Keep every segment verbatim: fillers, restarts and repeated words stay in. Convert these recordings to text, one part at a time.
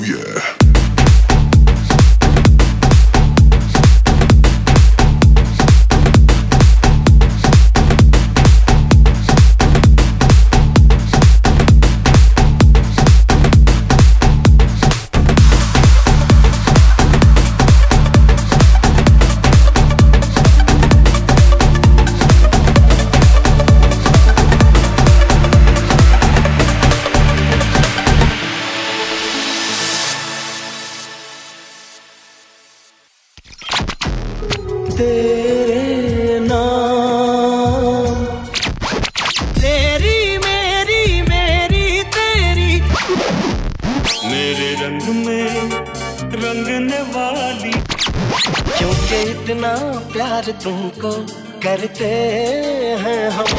तेरे नाम, तेरी मेरी मेरी तेरी, मेरे रंग में रंगने वाली, क्योंकि इतना प्यार तुमको करते हैं हम।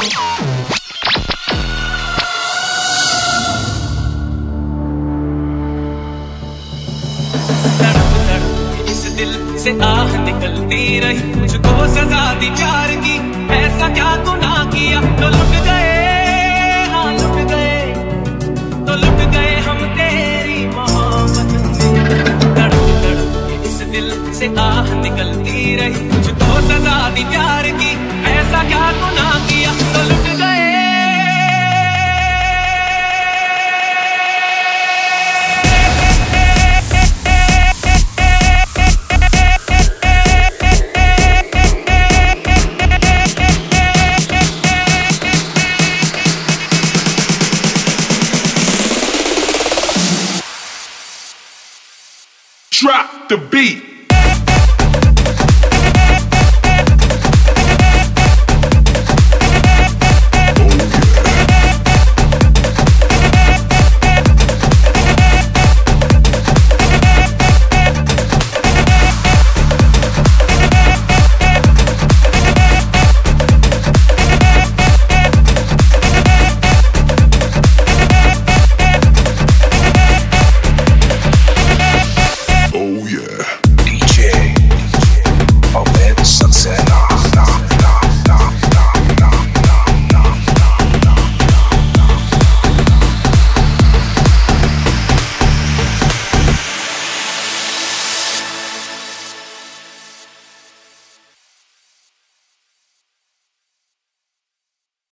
दिल से आह निकलती रही, मुझको सजा दी प्यार की, ऐसा क्या गुनाह किया तो लुट गए, हाँ लुट गए, तो लुट गए हम तेरी मोहब्बत में। तड़प तड़प इस दिल से आह निकलती रही, मुझको सजा दी प्यार की, ऐसा क्या गुनाह किया तो लुट गए। Drop the beat.